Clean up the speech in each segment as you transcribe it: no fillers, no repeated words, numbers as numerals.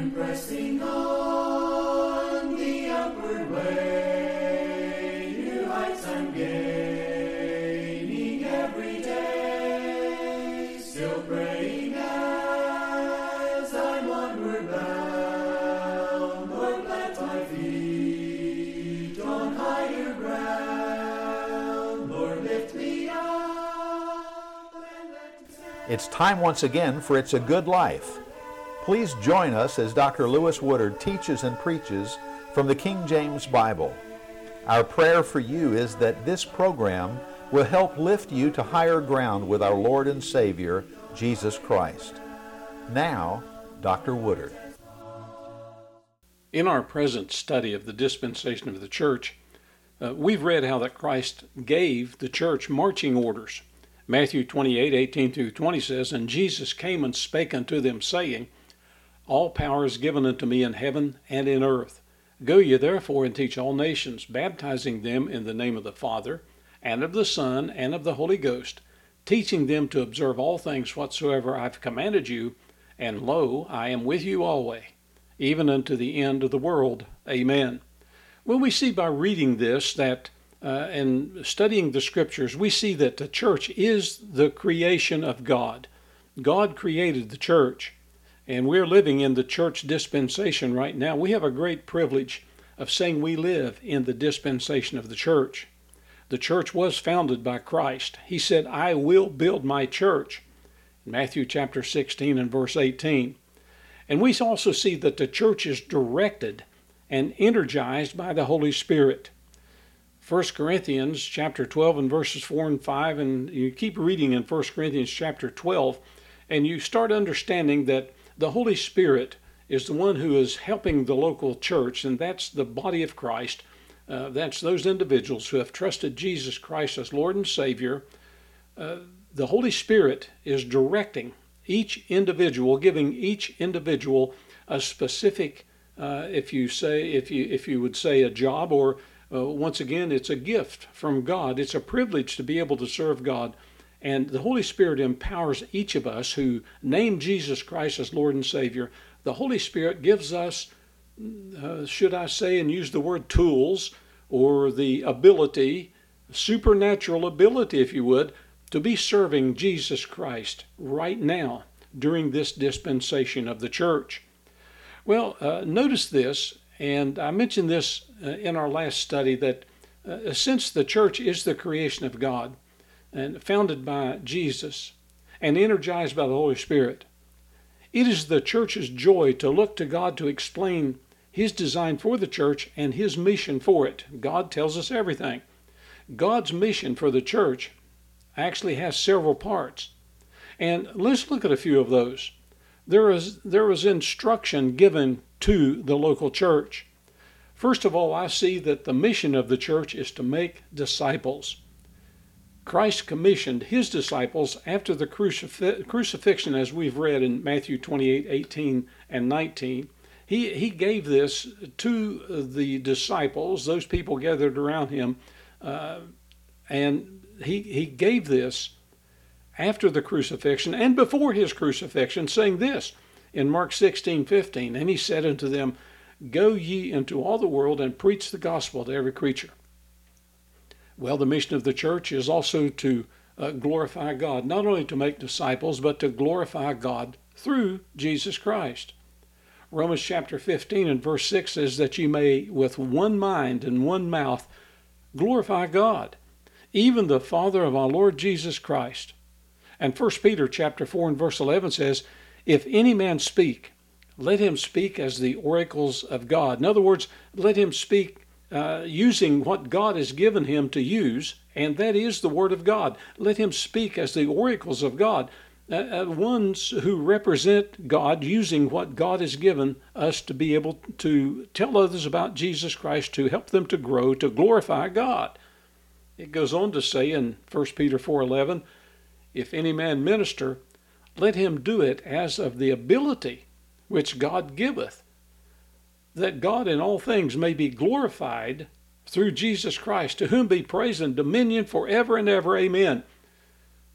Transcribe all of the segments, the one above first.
pressing on the upward way, new heights I'm gaining every day, still praying as I'm onward bound. Lord, plant my feet on higher ground. Lord, lift me up and let me stand. It's time once again for It's a Good Life. Please join us as Dr. Lewis Woodard teaches and preaches from the King James Bible. Our prayer for you is that this program will help lift you to higher ground with our Lord and Savior, Jesus Christ. Now, Dr. Woodard. In our present study of the dispensation of the church, we've read how that Christ gave the church marching orders. Matthew 28:18-20 says, "And Jesus came and spake unto them, saying, All power is given unto me in heaven and in earth. Go ye therefore and teach all nations, baptizing them in the name of the Father, and of the Son, and of the Holy Ghost, teaching them to observe all things whatsoever I've commanded you, and lo, I am with you always, even unto the end of the world. Amen." Well, we see by reading this that and studying the scriptures, we see that the church is the creation of God. God created the church. And we're living in the church dispensation right now. We have a great privilege of saying we live in the dispensation of the church. The church was founded by Christ. He said, "I will build my church," in Matthew chapter 16 and verse 18. And we also see that the church is directed and energized by the Holy Spirit. 1 Corinthians chapter 12 and verses 4 and 5, and you keep reading in 1 Corinthians chapter 12, and you start understanding that the Holy Spirit is the one who is helping the local church, and that's the body of Christ. That's those individuals who have trusted Jesus Christ as Lord and Savior. The Holy Spirit is directing each individual, giving each individual a specific, if you would say, a job, or once again, it's a gift from God. It's a privilege to be able to serve God. And the Holy Spirit empowers each of us who name Jesus Christ as Lord and Savior. The Holy Spirit gives us, should I say and use the word tools, or the ability, supernatural ability, if you would, to be serving Jesus Christ right now during this dispensation of the church. Well, notice this, and I mentioned this in our last study, that since the church is the creation of God, and founded by Jesus, and energized by the Holy Spirit, it is the church's joy to look to God to explain His design for the church and His mission for it. God tells us everything. God's mission for the church actually has several parts. And let's look at a few of those. There was instruction given to the local church. First of all, I see that the mission of the church is to make disciples. Christ commissioned His disciples after the crucifixion, as we've read in Matthew 28:18 and 19. He gave this to the disciples, those people gathered around Him, and he gave this after the crucifixion and before His crucifixion, saying this in Mark 16:15, "And He said unto them, Go ye into all the world and preach the gospel to every creature." Well, the mission of the church is also to glorify God, not only to make disciples, but to glorify God through Jesus Christ. Romans chapter 15 and verse 6 says that ye may with one mind and one mouth glorify God, even the Father of our Lord Jesus Christ. And 1 Peter chapter 4 and verse 11 says, "If any man speak, let him speak as the oracles of God." In other words, let him speak using what God has given him to use, and that is the Word of God. Let him speak as the oracles of God, ones who represent God, using what God has given us to be able to tell others about Jesus Christ, to help them to grow, to glorify God. It goes on to say in 1 Peter 4:11, "If any man minister, let him do it as of the ability which God giveth, that God in all things may be glorified through Jesus Christ, to whom be praise and dominion forever and ever. Amen."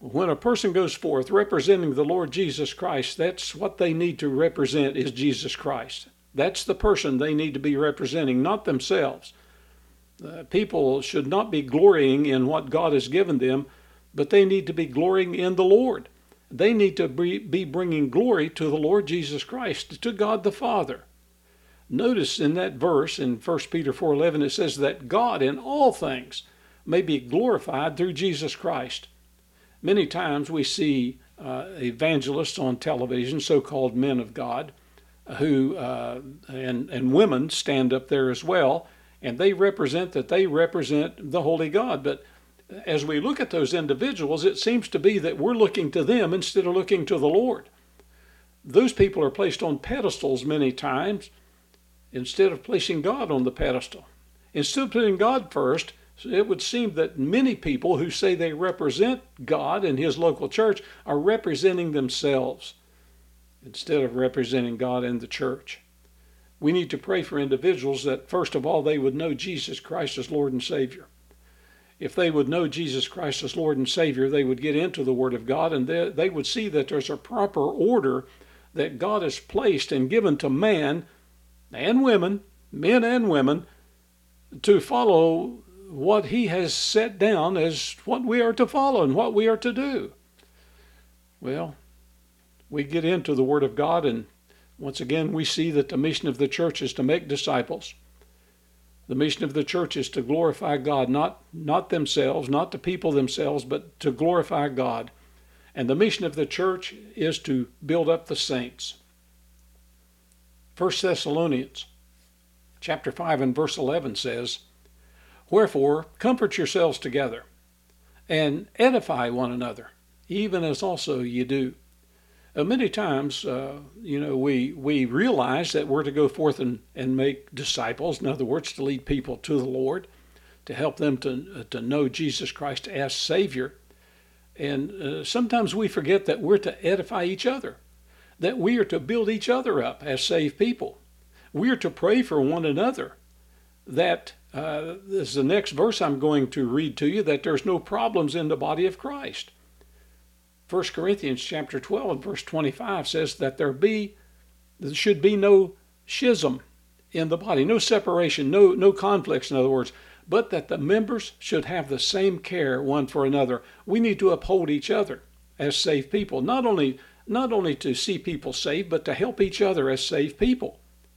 When a person goes forth representing the Lord Jesus Christ, that's what they need to represent, is Jesus Christ. That's the person they need to be representing, not themselves. People should not be glorying in what God has given them, but they need to be glorying in the Lord. They need to be bringing glory to the Lord Jesus Christ, to God the Father. Notice in that verse in 1 Peter 4:11, it says that God in all things may be glorified through Jesus Christ. Many times we see evangelists on television, so-called men of God, who and women stand up there as well, and they represent the Holy God. But as we look at those individuals, it seems to be that we're looking to them instead of looking to the Lord. Those people are placed on pedestals many times instead of placing God on the pedestal. Instead of putting God first, it would seem that many people who say they represent God in His local church are representing themselves instead of representing God in the church. We need to pray for individuals that, first of all, they would know Jesus Christ as Lord and Savior. If they would know Jesus Christ as Lord and Savior, they would get into the Word of God, and they would see that there's a proper order that God has placed and given to man and women, men and women, to follow what He has set down as what we are to follow and what we are to do. Well, we get into the Word of God, and once again we see that the mission of the church is to make disciples. The mission of the church is to glorify God, not themselves, not the people themselves, but to glorify God. And the mission of the church is to build up the saints. 1 Thessalonians chapter 5 and verse 11 says, "Wherefore comfort yourselves together, and edify one another, even as also ye do." Many times, we realize that we're to go forth and make disciples. In other words, to lead people to the Lord, to help them to know Jesus Christ as Savior. And sometimes we forget that we're to edify each other, that we are to build each other up as saved people. We are to pray for one another. That this is the next verse I'm going to read to you, that there's no problems in the body of Christ. 1 Corinthians chapter 12 and verse 25 says that there should be no schism in the body, no separation, no conflicts, in other words, but that the members should have the same care one for another. We need to uphold each other as saved people, not only to see people saved, but to help each other as saved people.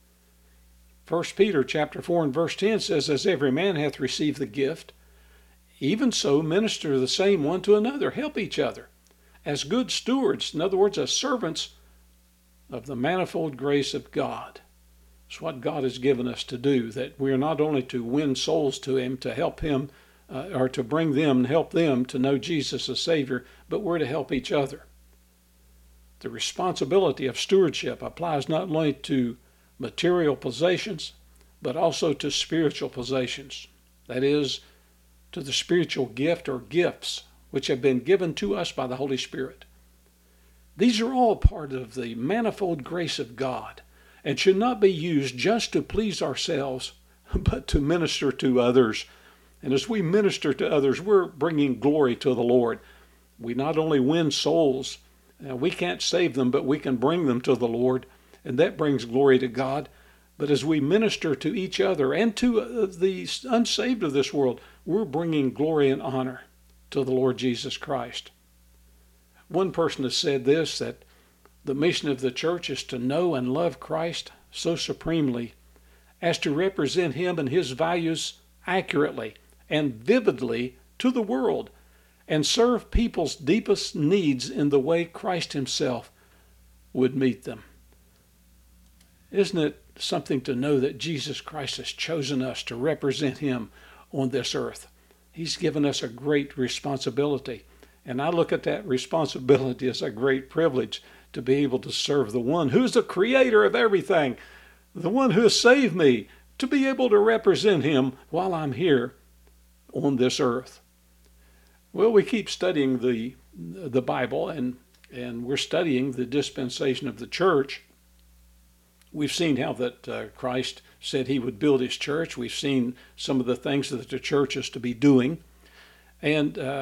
1 Peter chapter 4 and verse 10 says, "As every man hath received the gift, even so minister the same one to another." Help each other as good stewards, in other words, as servants of the manifold grace of God. It's what God has given us to do, that we are not only to win souls to Him, to help Him, or to bring them and help them to know Jesus as Savior, but we're to help each other. The responsibility of stewardship applies not only to material possessions, but also to spiritual possessions. That is, to the spiritual gift or gifts which have been given to us by the Holy Spirit. These are all part of the manifold grace of God and should not be used just to please ourselves, but to minister to others. And as we minister to others, we're bringing glory to the Lord. We not only win souls, we can't save them, but we can bring them to the Lord, and that brings glory to God. But as we minister to each other and to the unsaved of this world, we're bringing glory and honor to the Lord Jesus Christ. One person has said this, that the mission of the church is to know and love Christ so supremely as to represent Him and His values accurately and vividly to the world, and serve people's deepest needs in the way Christ Himself would meet them. Isn't it something to know that Jesus Christ has chosen us to represent Him on this earth? He's given us a great responsibility, and I look at that responsibility as a great privilege to be able to serve the one who's the creator of everything, the one who has saved me, to be able to represent Him while I'm here on this earth. Well, we keep studying the Bible, and we're studying the dispensation of the church. We've seen how that Christ said He would build His church. We've seen some of the things that the church is to be doing. And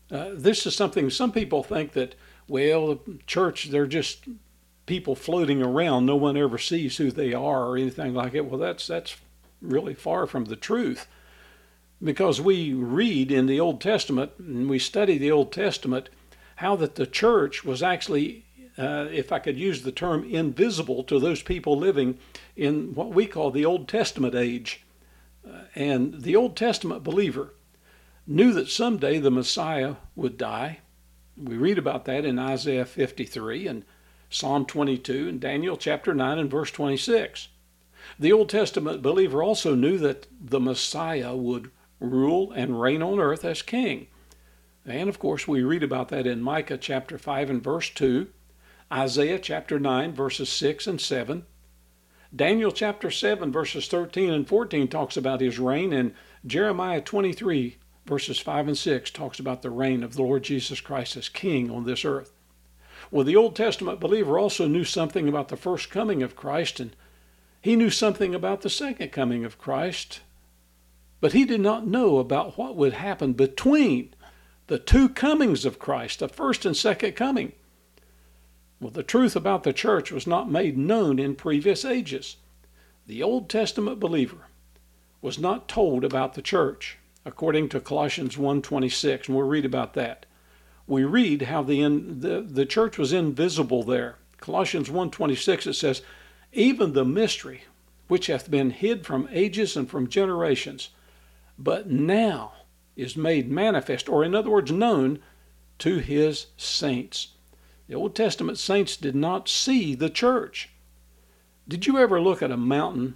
This is something some people think that, well, the church, they're just people floating around. No one ever sees who they are or anything like it. Well, that's really far from the truth, because we read in the Old Testament and we study the Old Testament how that the church was actually, if I could use the term, invisible to those people living in what we call the Old Testament age. And the Old Testament believer knew that someday the Messiah would die. We read about that in Isaiah 53 and Psalm 22 and Daniel chapter 9 and verse 26. The Old Testament believer also knew that the Messiah would rule and reign on earth as king. And of course, we read about that in Micah chapter 5 and verse 2, Isaiah chapter 9 verses 6 and 7. Daniel chapter 7 verses 13 and 14 talks about his reign, and Jeremiah 23 verses 5 and 6 talks about the reign of the Lord Jesus Christ as king on this earth. Well, the Old Testament believer also knew something about the first coming of Christ, and he knew something about the second coming of Christ, but he did not know about what would happen between the two comings of Christ, the first and second coming. Well, the truth about the church was not made known in previous ages. The Old Testament believer was not told about the church, according to Colossians 1:26, and we'll read about that. We read how the church was invisible there. Colossians 1:26, it says, even the mystery which hath been hid from ages and from generations, but now is made manifest, or in other words, known to his saints. The Old Testament saints did not see the church. Did you ever look at a mountain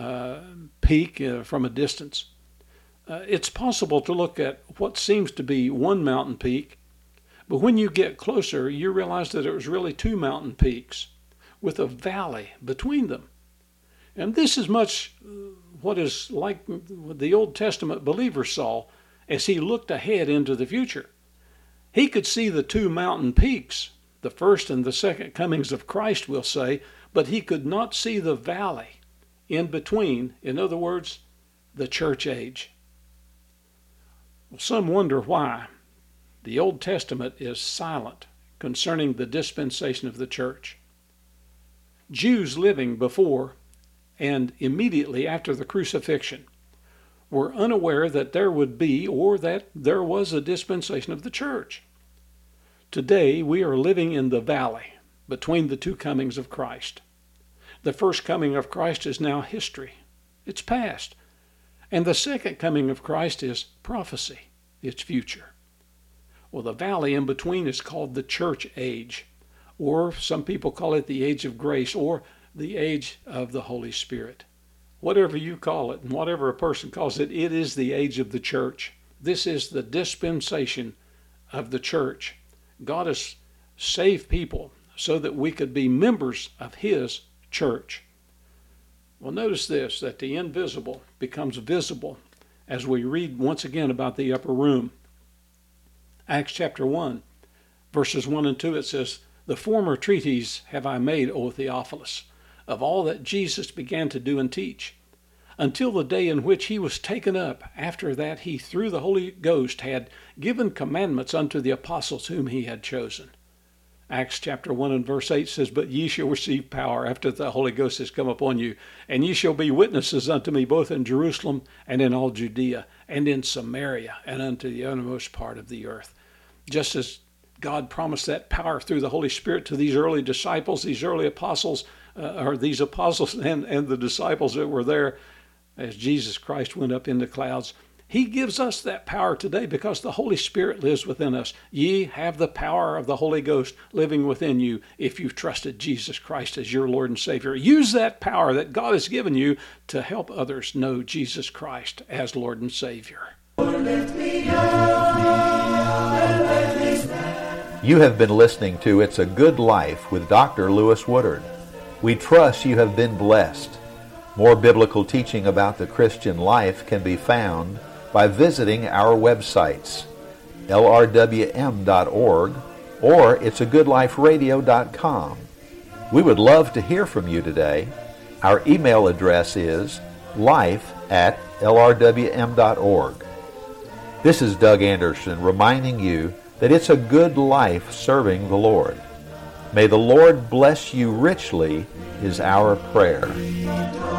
peak from a distance? It's possible to look at what seems to be one mountain peak, but when you get closer, you realize that it was really two mountain peaks with a valley between them. And this is much what is like what the Old Testament believer saw as he looked ahead into the future. He could see the two mountain peaks, the first and the second comings of Christ, we'll say, but he could not see the valley in between, in other words, the church age. Well, some wonder why the Old Testament is silent concerning the dispensation of the church. Jews living before and immediately after the crucifixion were unaware that there would be, or that there was, a dispensation of the church. Today, we are living in the valley between the two comings of Christ. The first coming of Christ is now history. It's past. And the second coming of Christ is prophecy. It's future. Well, the valley in between is called the church age, or some people call it the age of grace, or the age of the Holy Spirit. Whatever you call it, and whatever a person calls it, it is the age of the church. This is the dispensation of the church. God has saved people so that we could be members of his church. Well, notice this, that the invisible becomes visible as we read once again about the upper room. Acts chapter 1, verses 1 and 2, it says, the former treatise have I made, O Theophilus, of all that Jesus began to do and teach, until the day in which he was taken up. After that he, through the Holy Ghost, had given commandments unto the apostles whom he had chosen. Acts chapter 1 and verse 8 says, but ye shall receive power after the Holy Ghost has come upon you, and ye shall be witnesses unto me both in Jerusalem and in all Judea and in Samaria and unto the uttermost part of the earth. Just as God promised that power through the Holy Spirit to these early disciples, these early apostles, or these apostles and the disciples that were there as Jesus Christ went up in the clouds. He gives us that power today because the Holy Spirit lives within us. Ye have the power of the Holy Ghost living within you if you've trusted Jesus Christ as your Lord and Savior. Use that power that God has given you to help others know Jesus Christ as Lord and Savior. You have been listening to It's a Good Life with Dr. Lewis Woodard. We trust you have been blessed. More biblical teaching about the Christian life can be found by visiting our websites, lrwm.org or it'sagoodliferadio.com. We would love to hear from you today. Our email address is life@lrwm.org. This is Doug Anderson reminding you that it's a good life serving the Lord. May the Lord bless you richly is our prayer.